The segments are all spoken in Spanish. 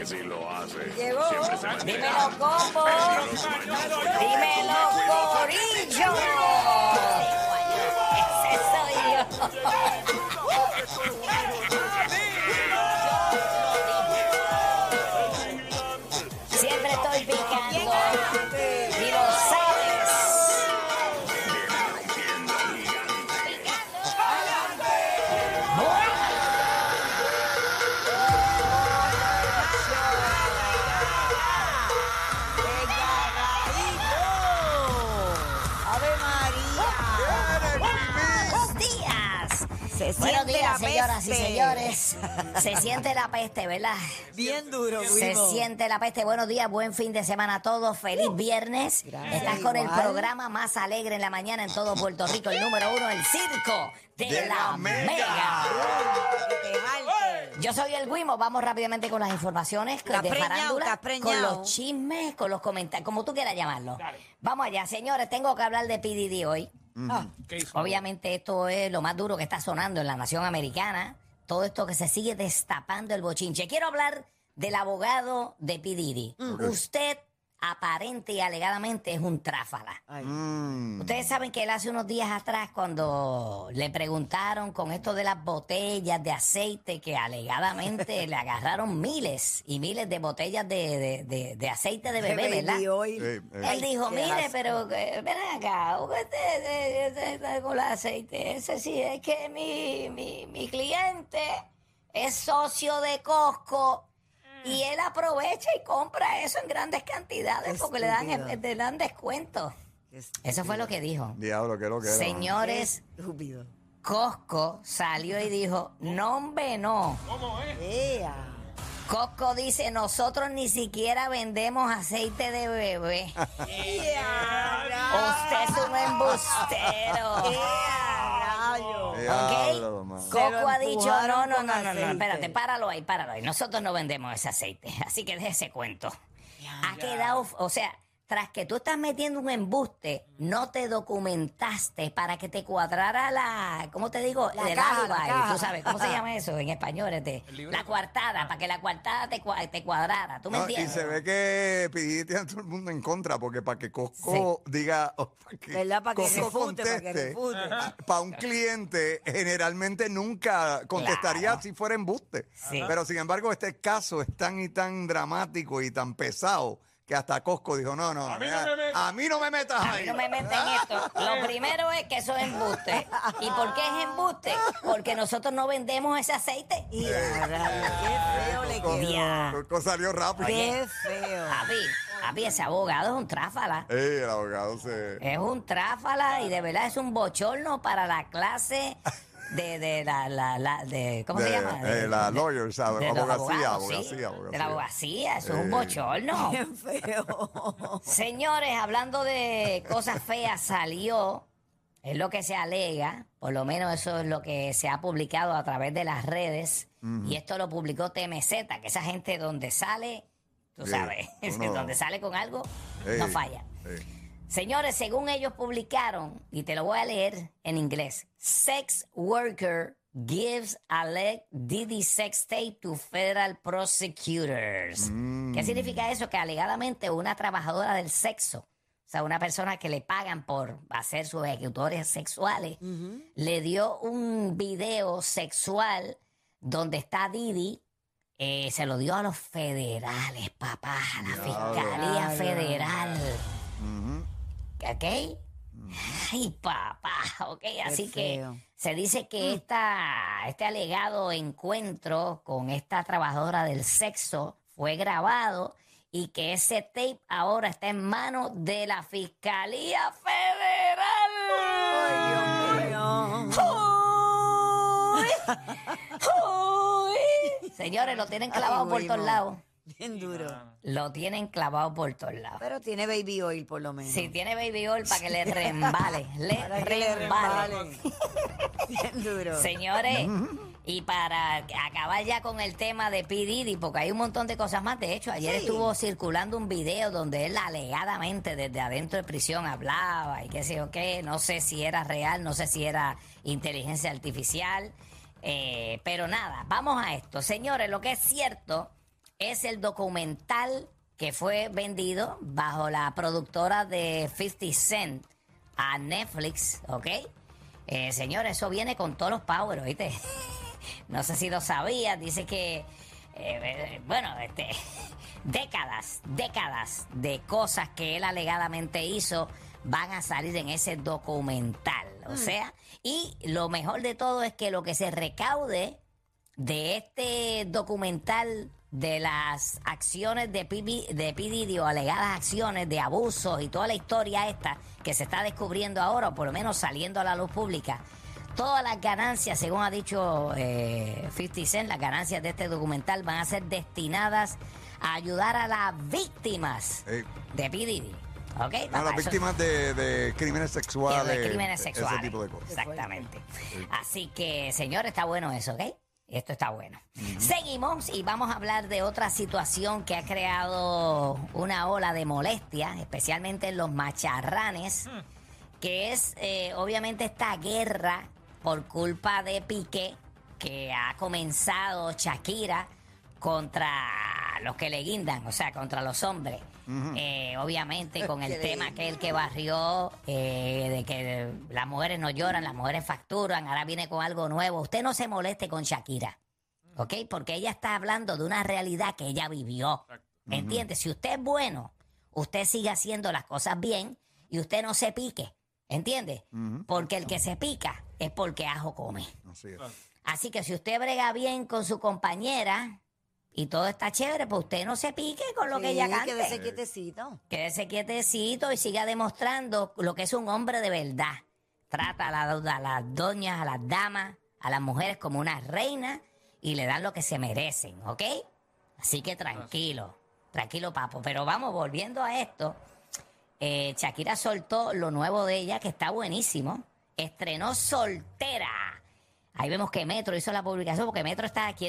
que si lo hace, Llegó. siempre se mantiene. Dímelo, Combo. Dímelo, Corillo. Ese soy yo. Siempre estoy picando. Y lo sabes. ¡Ave María! Buenos días. Se Buenos siente días, la señoras y peste. señores. Se siente la peste, ¿verdad? Bien duro, Se Guimo. siente la peste. Buenos días, buen fin de semana a todos. Feliz viernes. Gracias. Estás con el Igual. programa más alegre en la mañana en todo Puerto Rico, el número uno, el Circo de la Mega. Que te jalte. Yo soy el Guimo. Vamos rápidamente con las informaciones Estás de preñado, farándula, estás con preñado. los chismes, con los comentarios, como tú quieras llamarlo. Vamos allá, señores. Tengo que hablar de P. Diddy hoy. Ah, Obviamente esto es lo más duro que está sonando en la nación americana. Todo esto que se sigue destapando el bochinche. Quiero hablar del abogado de P. Diddy. Usted aparente y alegadamente es un tráfala. ay. Ustedes saben que él hace unos días atrás, cuando le preguntaron con esto de las botellas de aceite, que alegadamente le agarraron miles y miles de botellas de aceite de bebé, ¿verdad? Baby oil. Él Ay, dijo, qué mire, asco. pero ven acá, usted con el aceite, ese sí, es que mi cliente es socio de Costco y él aprovecha y compra eso en grandes cantidades porque le dan descuento. Qué Eso fue lo que dijo. Diablo, que lo que era. Señores, estúpido. Costco salió y dijo, no, hombre, no. Ea. Costco dice, nosotros ni siquiera vendemos aceite de bebé. Usted es un embustero. Rayo. Diablo, mano. Se Costco lo ha dicho, empujaron no, con aceite. espérate, páralo ahí. Nosotros no vendemos ese aceite, así que deje ese cuento. Ha quedado, o sea, tras que tú estás metiendo un embuste, no te documentaste para que te cuadrara la, ¿cómo te digo? La El caja, alibi, la caja. tú sabes, ¿cómo se llama eso en español? La coartada, para que la coartada te cuadrara, ¿tú me No, y entiendes? se ve que Pididi tiene a todo el mundo en contra, porque para que Costco diga, para que ¿Verdad? Para que Costco refute, para que conteste, refute. para un cliente generalmente nunca contestaría Claro. si fuera embuste. Sí. Pero sin embargo, este caso es tan y tan dramático y tan pesado que hasta Costco dijo, no, a mí no me metas A mí ahí. no me meten esto. Lo primero es que eso es embuste. ¿Y por qué es embuste? Porque nosotros no vendemos ese aceite. Y a rayos, qué feo le Costco, quedó. Costco salió rápido. Qué feo. Papi, ese abogado es un tráfala. El abogado se... Es un tráfala y de verdad es un bochorno para la clase ¿cómo se llama? la lawyer, ¿sabes? de los Abogacía, abogados, sí. abogacía. De la abogacía, eso es un bochorno. Qué feo. Señores, hablando de cosas feas, salió, es lo que se alega, por lo menos eso es lo que se ha publicado a través de las redes, y esto lo publicó TMZ, que esa gente donde sale, tú Sí, sabes, uno- donde sale con algo, Sí, no falla. sí. Señores, según ellos publicaron, y te lo voy a leer en inglés, sex worker gives alleged Diddy sex tape to federal prosecutors. ¿Qué significa eso? Que alegadamente una trabajadora del sexo, o sea, una persona que le pagan por hacer sus ejecutores sexuales, le dio un video sexual donde está Diddy. Se lo dio a los federales, papá, a la Fiscalía Diablo. Federal. ¿Ok? Ay, papá, ok. Así que feo. se dice que este alegado encuentro con esta trabajadora del sexo fue grabado y que ese tape ahora está en manos de la Fiscalía Federal. Ay, Dios mío. ¡Uy! ¡Uy! Señores, lo tienen clavado por todos Guimo. lados. Bien duro. Lo tienen clavado por todos lados. Pero tiene baby oil por lo menos. Si tiene baby oil para que le reembale, Para que le reembale. resbale. Bien duro. Señores, y para acabar ya con el tema de P. Diddy, porque hay un montón de cosas más. De hecho, ayer Sí. estuvo circulando un video donde él alegadamente desde adentro de prisión hablaba y qué sé yo qué. No sé si era real, no sé si era inteligencia artificial. Pero nada, vamos a esto. Señores, lo que es cierto, es el documental que fue vendido bajo la productora de 50 Cent a Netflix, ¿ok? Señor, eso viene con todos los power, ¿oíste? No sé si lo sabías, dice que, décadas de cosas que él alegadamente hizo van a salir en ese documental. O sea, y lo mejor de todo es que lo que se recaude de este documental de las acciones de P. Diddy o alegadas acciones de abusos y toda la historia esta que se está descubriendo ahora, o por lo menos saliendo a la luz pública, todas las ganancias, según ha dicho 50 Cent, las ganancias de este documental van a ser destinadas a ayudar a las víctimas de P. Diddy. ¿Ok? A las víctimas de crímenes sexuales. De crímenes sexuales. Ese tipo de cosas. Exactamente. Así que, señor, está bueno eso, ¿ok? Esto está bueno. Seguimos y vamos a hablar de otra situación que ha creado una ola de molestia, especialmente en los macharranes, que es obviamente esta guerra por culpa de Piqué que ha comenzado Shakira contra los que le guindan, o sea, contra los hombres. Obviamente con el tema aquel que barrió de que las mujeres no lloran, las mujeres facturan, ahora viene con algo nuevo. Usted no se moleste con Shakira, ¿ok? Porque ella está hablando de una realidad que ella vivió, ¿entiende? Si usted es bueno, usted sigue haciendo las cosas bien y usted no se pique, ¿entiende? Porque el que se pica es porque ajo come. Así es. Así que si usted brega bien con su compañera y todo está chévere, pues usted no se pique con lo que ella cante. Quédese quietecito. Quédese quietecito y siga demostrando lo que es un hombre de verdad. Trata a las doñas, a las damas, a las mujeres como una reina y le dan lo que se merecen, ¿ok? Así que tranquilo, tranquilo, papo. Pero vamos, volviendo a esto, Shakira soltó lo nuevo de ella, que está buenísimo. Estrenó Soltera. Ahí vemos que Metro hizo la publicación porque Metro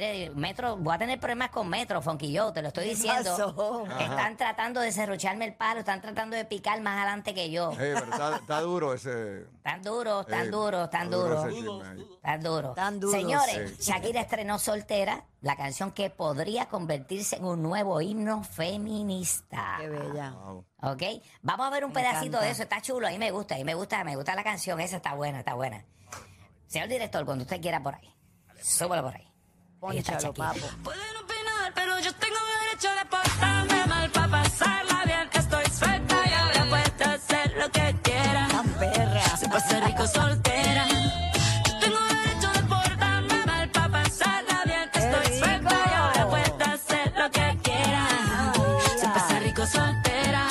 voy a tener problemas con Metro, Funky Joe, te lo estoy diciendo. pasó? Están tratando de serrucharme el palo, están tratando de picar más adelante que yo. Pero está duro ese. Tan duro. ese chisme ahí. Tan duro. Tan duro. Señores, Shakira estrenó Soltera, la canción que podría convertirse en un nuevo himno feminista. Qué bella. Wow. ¿Ok? Vamos a ver un Me pedacito encanta. de eso, está chulo, a mí me gusta la canción, esa está buena, está buena. Señor director, cuando usted quiera por ahí, súbalo por ahí. Ahí está Pónchalo, Shakira. papo. Pueden opinar, pero yo tengo derecho de portarme mal para pasarla bien. Estoy suelta y ahora puedo hacer lo que quiera. Tan perra. Se pasa rico soltera. Yo tengo derecho de portarme mal para pasarla bien. Estoy rico! suelta y ahora puedo hacer lo que quiera. Se pasa rico soltera.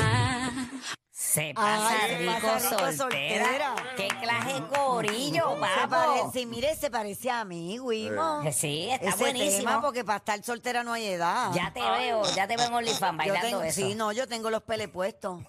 Se pasa Ay, se rico pasa rico soltera. soltera. Qué clase de corillo, Se papo. sí, mire, se parece a mí, Wimo. Sí, está Ese buenísimo. tema, porque para estar soltera no hay edad. Ya te veo en OnlyFans Yo bailando tengo, eso. sí, no, yo tengo los peles puestos.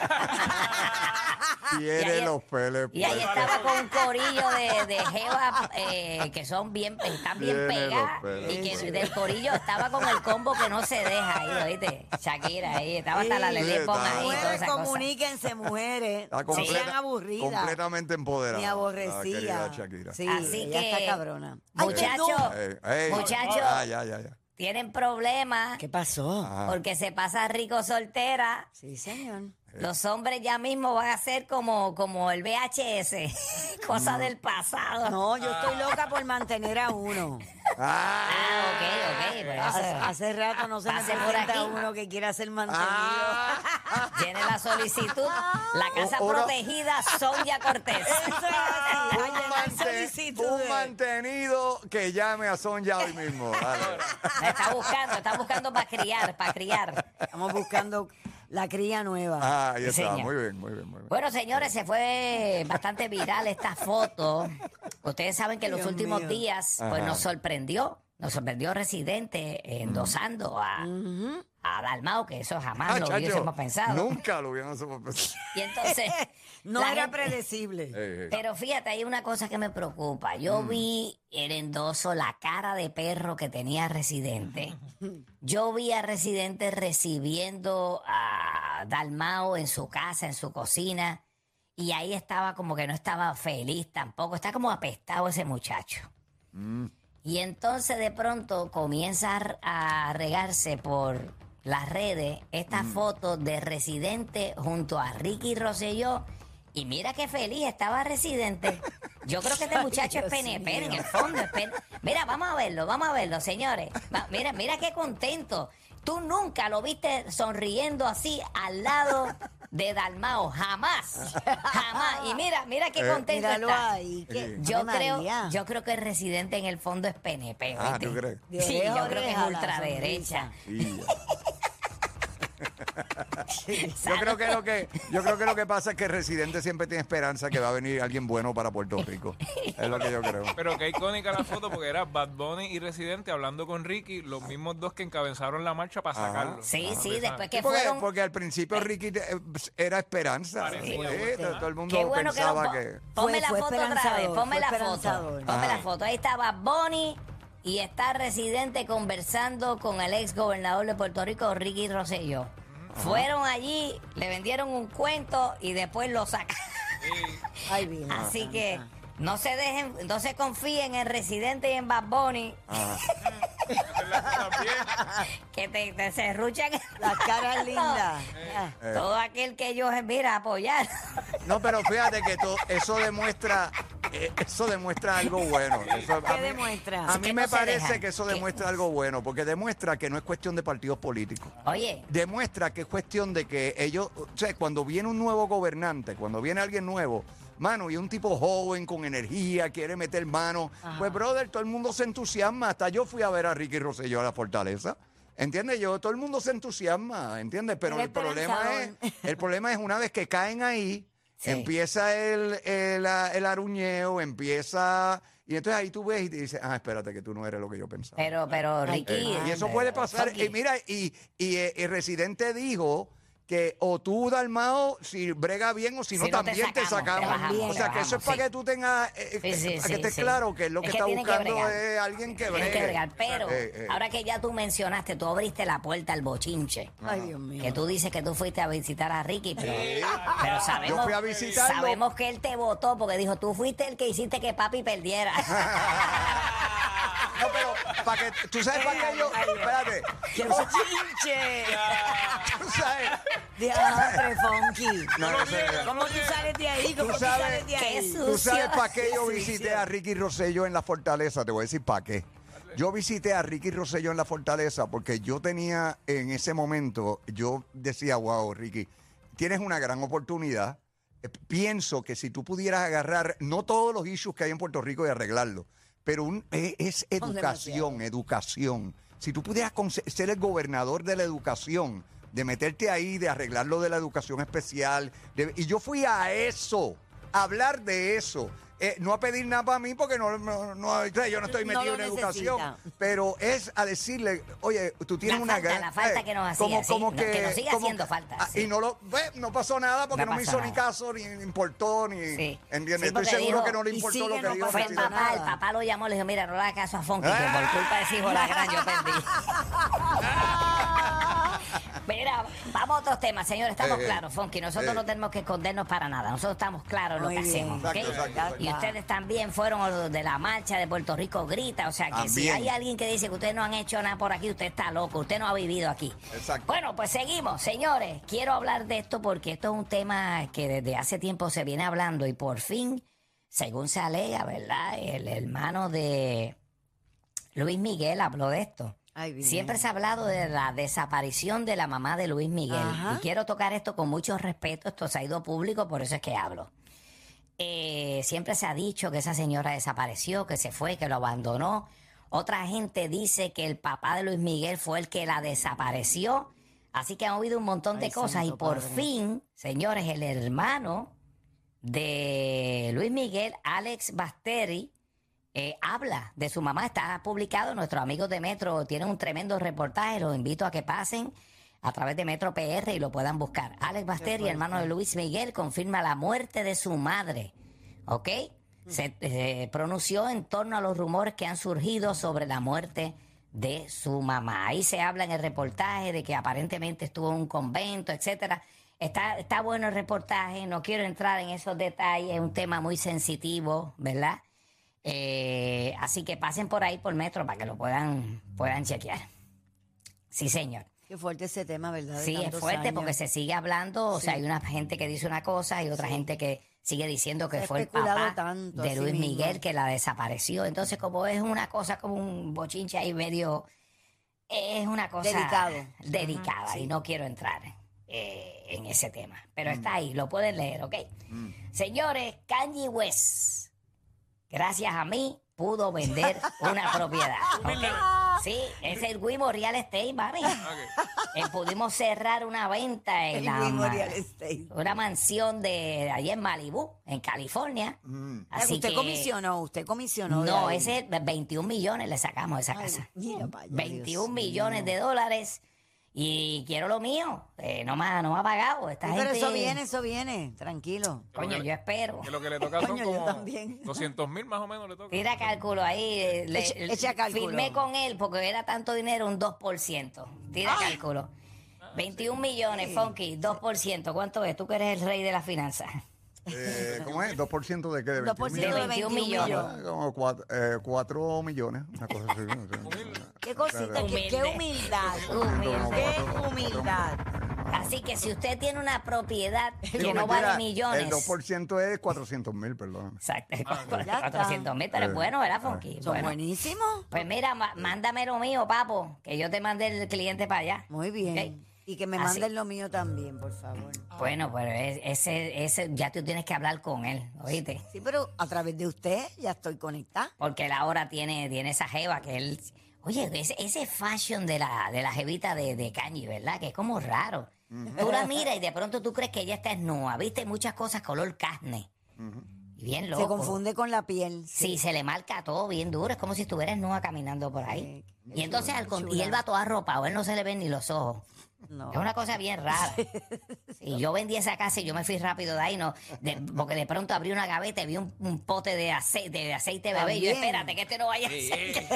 Tiene ahí- los peles. Y ahí puestos. estaba con un corillo de jevas que están bien Tiene pegadas. los pelos. Y que Sí. del corillo estaba con el combo que no se deja ahí, ¿oíste? Shakira ahí, estaba hasta la Sí, Lele Pons está. ahí y toda Mujeres, esa cosa. comuníquense, mujeres. Está No sean aburridas. completamente empoderada. Ni la aborrecida. querida Shakira. Sí, Así ella que, está cabrona. Ay, muchachos, perdón. Muchacho. Ya. Tienen problemas ¿Qué pasó? Ajá. porque se pasa rico soltera. Sí, señor. Los hombres ya mismo van a ser como el VHS, cosa del pasado. No, yo estoy loca por mantener a uno. Ok, pues Hace rato no se me Pase por presenta aquí. uno que quiera ser mantenido. tiene la solicitud. La casa Uno- protegida Sonia Cortés. Eso es así, a llenar Un solicitudes. mantenido que llame a Sonja hoy mismo. Dale. La está buscando para criar. Estamos buscando la cría nueva. Ah, ahí está. Señor. Muy bien. Bueno, señores, se fue bastante viral esta foto. Ustedes saben que en los Dios últimos mío. días pues, Ajá. nos sorprendió Residente endosando a Dalmau, que eso jamás lo chacho, hubiésemos pensado. Nunca lo hubiésemos pensado. Y entonces, No la era gente- predecible. Pero fíjate, hay una cosa que me preocupa. Yo vi el endoso, la cara de perro que tenía Residente. Yo vi a Residente recibiendo a Dalmau en su casa, en su cocina. Y ahí estaba como que no estaba feliz tampoco. Está como apestado ese muchacho. Y entonces de pronto comienza a regarse por las redes esta foto de Residente junto a Ricky Rosselló. Y mira qué feliz estaba Residente. Yo creo que este muchacho es Dios PNP en mío. el fondo. Mira, vamos a verlo, señores. Mira qué contento. Tú nunca lo viste sonriendo así al lado de Dalmao. Jamás. Jamás. Y mira qué contento Míralo está. ahí. Que, Yo Ave creo, María. yo creo que el Residente en el fondo es PNP. Ah, ¿oíste? ¿tú crees? De Sí, oreja a yo creo que es oreja la ultraderecha. Sí. Yo creo que lo que pasa es que Residente siempre tiene esperanza que va a venir alguien bueno para Puerto Rico. Es lo que yo creo. Pero qué icónica la foto porque era Bad Bunny y Residente hablando con Ricky, los mismos dos que encabezaron la marcha para Ajá. sacarlo. Sí, sí, Ajá. después que Porque, fueron... porque al principio Ricky era esperanza. Parecía. Sí, todo el mundo Qué bueno que pensaba lo que... Ponme la Fue foto otra vez, esperanzador, ponme fue la foto. esperanzador. Ponme la Ajá. foto. Ahí estaba Bonnie y está Residente conversando con el ex gobernador de Puerto Rico, Ricky Rosselló. Fueron allí, le vendieron un cuento y después lo sacaron. Ay, bien. Así que no se dejen, no se confíen en Residente y en Bad Bunny, que te serruchan. Las caras lindas. Todo aquel que ellos mira apoyar. No, pero fíjate que eso demuestra algo bueno. Eso, ¿Qué demuestra? A mí Que me no se parece dejan. que eso Que- demuestra algo bueno, porque demuestra que no es cuestión de partidos políticos. Oye, Demuestra que es cuestión de que ellos, o sea, cuando viene un nuevo gobernante, cuando viene alguien nuevo, mano, y un tipo joven, con energía, quiere meter mano, pues, brother, todo el mundo se entusiasma. Hasta yo fui a ver a Ricky Rosselló a la Fortaleza. ¿Entiendes? Todo el mundo se entusiasma, ¿entiendes? Pero Era el problema es una vez que caen ahí, Sí. empieza el aruñeo, empieza... Y entonces ahí tú ves y te dices, espérate, que tú no eres lo que yo pensaba. pero Ricky... Y eso puede pasar. Funky. Y mira, el Residente dijo que o tú, Dalmao, si brega bien o si no, Si no, también te sacamos. bajamos, O sea, que eso es para sí. que tú tengas, Sí, para sí, que estés sí. claro que es lo que está tienen que buscando bregar. es alguien que Tienen bregue. que bregar, pero Eh. ahora que ya tú mencionaste, tú abriste la puerta al bochinche. Ay, Dios mío. Que tú dices que tú fuiste a visitar a Ricky, pero sabemos, Yo fui a visitarlo. sabemos que él te votó porque dijo, tú fuiste el que hiciste que papi perdiera. No, pero para que tú sabes para qué yo, espérate, ¡Qué bochinche! tú sabes. Diantre, Funky. No, sé. ¿Cómo tú sales de ahí? ¿Cómo tú sabes sales de que ahí? es ¿Tú sabes sucio. para qué yo Sí, visité sí. a Ricky Rosselló en la Fortaleza? Te voy a decir para qué. Yo visité a Ricky Rosselló en la Fortaleza porque yo tenía en ese momento, yo decía, wow, Ricky, tienes una gran oportunidad. Pienso que si tú pudieras agarrar, no todos los issues que hay en Puerto Rico y arreglarlo, pero es educación, educación. Si tú pudieras ser el gobernador de la educación, de meterte ahí, de arreglar lo de la educación especial, y yo fui a eso, a hablar de eso. No a pedir nada para mí porque yo no estoy No metido lo en educación, necesita. pero es a decirle, oye, tú tienes La falta, gran... la falta que nos hacía, sí, que nos sigue haciendo falta, sí. Y no pasó nada porque No no me pasó hizo ni nada. caso, ni importó, ni... Sí. ¿Entiendes? Sí, Estoy porque seguro dijo, que no le y importó sigue lo que no dijo Fue el pasando Residente. papá, el papá lo llamó, le dijo, mira, no le hagas caso a Funky, que por culpa de ese hijo de la gran yo perdí. Mira, vamos a otros temas, señores, estamos claros, Funky, nosotros no tenemos que escondernos para nada, nosotros estamos claros en lo Muy que bien. hacemos, ¿ok? Exacto. Y ustedes también fueron los de la marcha de Puerto Rico Grita, o sea que si También. hay alguien que dice que ustedes no han hecho nada por aquí, usted está loco, usted no ha vivido aquí. Exacto. Bueno, pues seguimos, señores, quiero hablar de esto porque esto es un tema que desde hace tiempo se viene hablando y por fin, según se alega, ¿verdad? El hermano de Luis Miguel habló de esto. Ay, bien. Siempre se ha hablado de la desaparición de la mamá de Luis Miguel. Ajá. Y quiero tocar esto con mucho respeto. Esto se ha ido público, por eso es que hablo. Siempre se ha dicho que esa señora desapareció, que se fue, que lo abandonó. Otra gente dice que el papá de Luis Miguel fue el que la desapareció. Así que han oído un montón de Ay, cosas. Y santo por padre. fin, señores, el hermano de Luis Miguel, Alex Basteri, habla de su mamá. Está publicado, nuestros amigos de Metro tienen un tremendo reportaje, los invito a que pasen a través de Metro PR y lo puedan buscar. Alex Basteri, hermano de Luis Miguel, confirma la muerte de su madre, ¿ok? Se pronunció en torno a los rumores que han surgido sobre la muerte de su mamá. Ahí se habla en el reportaje de que aparentemente estuvo en un convento, etcétera. Está bueno el reportaje, no quiero entrar en esos detalles, es un tema muy sensitivo, ¿verdad? Así que pasen por ahí por Metro para que lo puedan chequear. Sí, señor. Qué fuerte ese tema, ¿verdad? De Sí, es tantos fuerte años. porque se sigue hablando. O sea, hay una gente que dice una cosa y otra gente que sigue diciendo que Se ha fue el especulado papá tanto, de así Luis mismo. Miguel que la desapareció. Entonces, como es una cosa como un bochinche ahí medio... Es una cosa Delicado. y no quiero entrar en ese tema. Pero está ahí, lo pueden leer, ¿ok? Señores, Kanye West, gracias a mí, pudo vender una propiedad. ¿ok? Sí, es el Wimo Real Estate, mami. Pudimos cerrar una venta en El la mismo real estate. una mansión de allá en Malibu, en California. Así Usted que comisionó. de no, ahí. ese 21 millones le sacamos de esa casa. Mira para allá, 21 Dios millones mío. de dólares y quiero lo mío. No me ha pagado. Esta Sí, pero gente, eso viene, tranquilo. coño, yo espero. Que lo que le toca son Coño, yo como también. 200,000 más o menos le toca. Tira cálculo ahí. Echa cálculo. Firmé con él porque era tanto dinero, un 2%. Tira cálculo. 21 millones, Funky, 2%. ¿Cuánto es? Tú que eres el rey de las finanzas. ¿Cómo es? ¿2% de qué? ¿De 2% 21 de 21 21 millones. millones. Como 4 millones, una cosa así. Qué cosita, qué humildad. Qué humildad. Así que si usted tiene una propiedad que Digo, no mentira, vale millones. El 2% es 400,000, perdón. Exacto, ya 400,000, pero es bueno, ¿verdad, Funky? Son Bueno. buenísimos. Pues mira, mándame lo mío, papo, que yo te mandé el cliente para allá. Muy bien. Ok. Y que me Así. manden lo mío también, por favor. Bueno, pero ese ya tú tienes que hablar con él, ¿oíste? Sí, pero a través de usted ya estoy conectada. Porque él ahora tiene esa jeva que él... Oye, ese fashion de la jevita de Kanye, ¿verdad? Que es como raro. Tú la miras y de pronto tú crees que ella está desnuda, ¿viste? Muchas cosas color carne. Y bien loco. Se confunde con la piel. Sí, se le marca todo bien duro. Es como si estuviera desnuda caminando por ahí. Qué Y entonces, chula. y él va todo arropado. Él no se le ven ni los ojos. No. Es una cosa bien rara. Y yo vendí esa casa y yo me fui rápido de ahí, porque de pronto abrí una gaveta y vi un pote de aceite bebé. Y yo, También. espérate, que este no vaya a ser.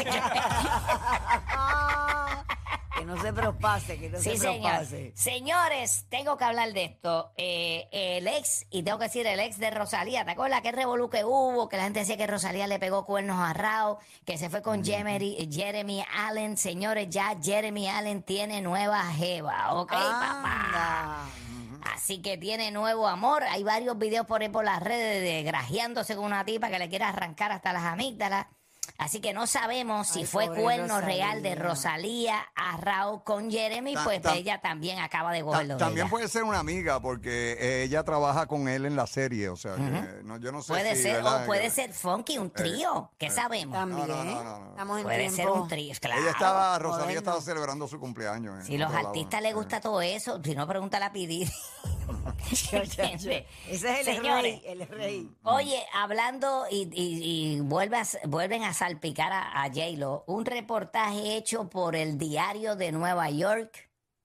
Que no se propase, que no Sí, se señor. propase. Señores, tengo que hablar de esto. El ex, y tengo que decir el ex de Rosalía, ¿te acuerdas qué revolú que hubo? Que la gente decía que Rosalía le pegó cuernos a Rao, que se fue con Jeremy Allen. Señores, ya Jeremy Allen tiene nueva jeva, ¿ok, papá? Anda. Así que tiene nuevo amor. Hay varios videos por ahí por las redes de grajeándose con una tipa que le quiere arrancar hasta las amígdalas. Así que no sabemos si Ay, fue pobre cuerno Rosalía. real de Rosalía a Raúl con Jeremy, pues ella también acaba de cogerlo de También ella. puede ser una amiga porque ella trabaja con él en la serie, o sea, que yo no sé Puede si, ser, ¿verdad? o puede ser Funky, un trío, ¿qué sabemos? También. no. Estamos en Puede tiempo. ser un trío, claro. Rosalía moderno. estaba celebrando su cumpleaños. Si los artistas les gusta todo eso, si no pregunta la Pidi. Ese es el Señores, rey, el rey. Oye, hablando y vuelven a salpicar a J-Lo, un reportaje hecho por el Diario de Nueva York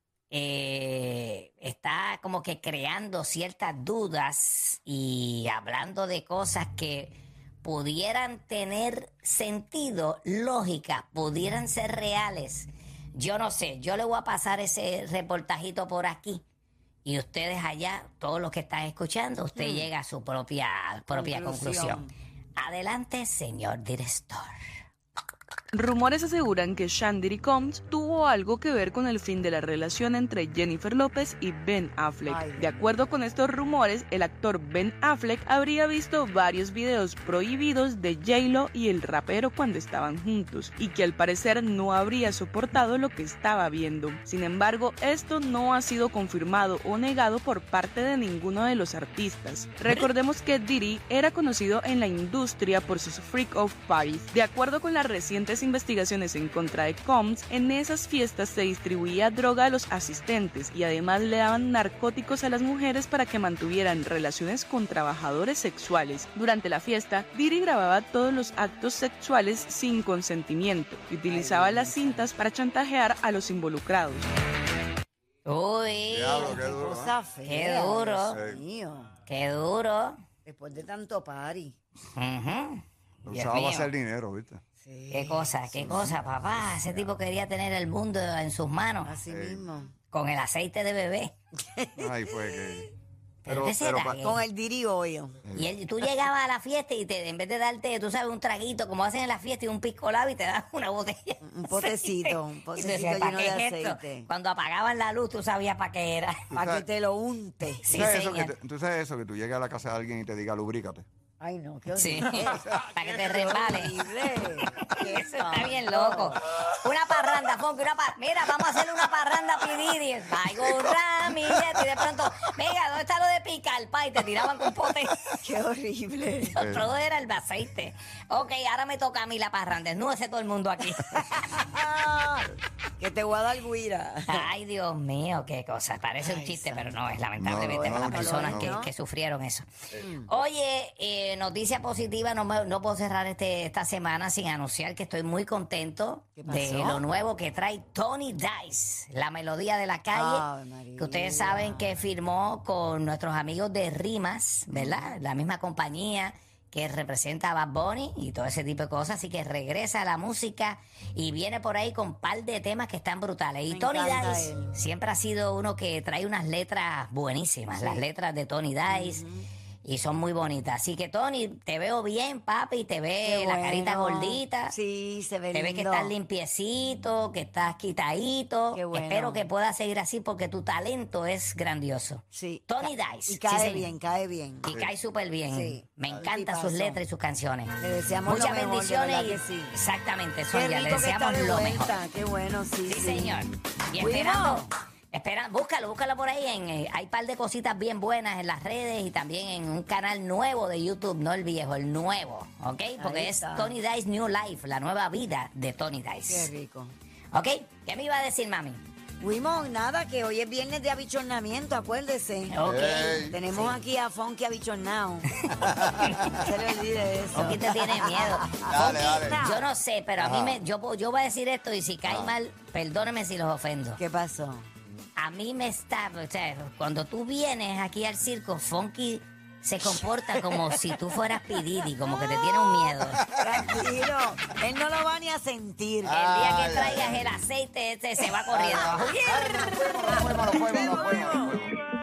está como que creando ciertas dudas y hablando de cosas que pudieran tener sentido, lógica, pudieran ser reales. Yo no sé, yo le voy a pasar ese reportajito por aquí. Y ustedes allá, todos los que están escuchando, usted llega a su propia conclusión. Adelante, señor director. Rumores aseguran que Shandiri Combs tuvo algo que ver con el fin de la relación entre Jennifer López y Ben Affleck. Ay. De acuerdo con estos rumores, el actor Ben Affleck habría visto varios videos prohibidos de J-Lo y el rapero cuando estaban juntos, y que al parecer no habría soportado lo que estaba viendo. Sin embargo, esto no ha sido confirmado o negado por parte de ninguno de los artistas. Recordemos que Diddy era conocido en la industria por sus freak of parties. De acuerdo con las recientes investigaciones en contra de Combs, en esas fiestas se distribuía droga a los asistentes y además le daban narcóticos a las mujeres para que mantuvieran relaciones con trabajadores sexuales. Durante la fiesta, Diddy grababa todos los actos sexuales sin consentimiento y utilizaba las cintas para chantajear a los involucrados. Uy, Diablo, qué Qué duro. cosa fea. Qué duro. Dios mío. qué duro. Después de tanto party. Ujú. Lo Dios usaba para mío. hacer dinero, ¿viste? Sí. Qué cosa, papá. Ese tipo quería tener el mundo en sus manos Así mismo. con el aceite de bebé. Ay, fue que... Pero Pero- ¿qué será? pero- ¿Qué? Con el diriollo. Tú llegabas a la fiesta y en vez de darte, tú sabes, un traguito, como hacen en la fiesta y un pisco labio y te dan una botella. Un potecito, un Y tú potecito decías, ¿para lleno de qué es esto? aceite. Cuando apagaban la luz, tú sabías para qué era. Para que te lo unte. Sí, ¿Tú sabes eso señor. ¿Tú sabes eso? Que tú llegas a la casa de alguien y te diga lubrícate. Ay, no, qué Sí, horrible. para que te resbale. horrible. Eso está bien loco. Una parranda, Fonky, mira, vamos a hacer una parranda Pididi. Vaya Ramírez, y de pronto, venga, ¿dónde está lo de picar? Pa, y te tiraban con pote. Qué horrible. Todo era el aceite. Ok, ahora me toca a mí la parranda. No sé todo el mundo aquí. Que te voy a dar guira. Ay, Dios mío, qué cosa. Parece un chiste, pero no, es lamentablemente No, para no, las personas no, que, no. que sufrieron eso. Oye, noticia positiva, no puedo cerrar esta semana sin anunciar que estoy muy contento ¿Qué pasó? de lo nuevo que trae Tony Dice, la melodía de la calle, Ave María. que ustedes saben que firmó con nuestros amigos de Rimas, ¿verdad? La misma compañía que representa a Bad Bunny y todo ese tipo de cosas, así que regresa a la música y viene por ahí con un par de temas que están brutales. Y Me Tony encanta Dice él. siempre ha sido uno que trae unas letras buenísimas, las letras de Tony Dice, y son muy bonitas. Así que Tony, te veo bien, papi, te ve Qué la carita bueno. gordita. Sí, se ve Te ve que lindo. estás limpiecito, que estás quitadito. Qué bueno. Espero que puedas seguir así porque tu talento es grandioso. Sí. Tony Dice. Y sí, cae señor. bien, cae bien. Y cae súper bien. Sí. Me Ay, encantan sus tipazo. letras y sus canciones. Le deseamos Muchas lo mejor, de bendiciones. verdad y- que sí. Exactamente, Qué Sonia. Le rico que está deseamos de lo mejor. vuelta. Qué bueno, sí. Sí, señor. Y Fuimos. búscalo por ahí. Hay un par de cositas bien buenas en las redes y también en un canal nuevo de YouTube, no el viejo, el nuevo, ¿ok? Porque Ahí es está. Tony Dice New Life, la nueva vida de Tony Qué Dice. rico. ¿Ok? ¿Qué me iba a decir, mami? Fuimos, nada, que hoy es viernes de abichornamiento, acuérdese. Ok. Ey. Tenemos aquí a Funky abichornado. No se le olvide eso. Funky te tiene miedo. Dale, Funky, dale. yo no sé, pero a mí Ajá. yo voy a decir esto y si cae mal, perdóneme si los ofendo. ¿Qué pasó? A mí me está, o sea, cuando tú vienes aquí al circo, Funky se comporta como si tú fueras P. Diddy, como que te tiene un miedo. Tranquilo, él no lo va ni a sentir. El día Ay, que traigas el aceite, se va corriendo. Nos fuimos.